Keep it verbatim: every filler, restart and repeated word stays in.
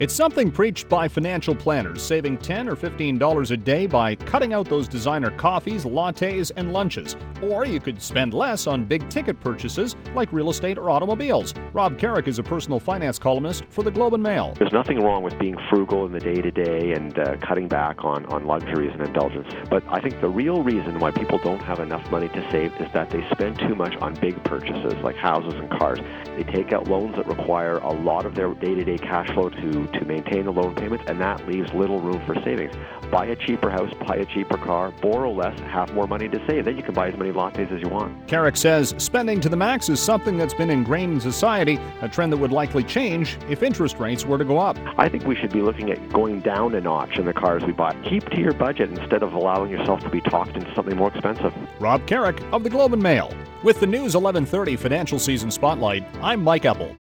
It's something preached by financial planners, saving ten dollars or fifteen dollars a day by cutting out those designer coffees, lattes, and lunches. Or you could spend less on big-ticket purchases like real estate or automobiles. Rob Carrick is a personal finance columnist for the Globe and Mail. There's nothing wrong with being frugal in the day-to-day and uh, cutting back on, on luxuries and indulgence. But I think the real reason why people don't have enough money to save is that they spend too much on big purchases like houses and cars. They take out loans that require a lot of their day-to-day cash flow to, to maintain the loan payments, and that leaves little room for savings. Buy a cheaper house, buy a cheaper car, borrow less, have more money to save. Then you can buy as many lattes as you want. Carrick says spending to the max is something that's been ingrained in society, a trend that would likely change if interest rates were to go up. I think we should be looking at going down a notch in the cars we buy. Keep to your budget instead of allowing yourself to be talked into something more expensive. Rob Carrick of the Globe and Mail. With the News eleven thirty Financial Season Spotlight, I'm Mike Eppel.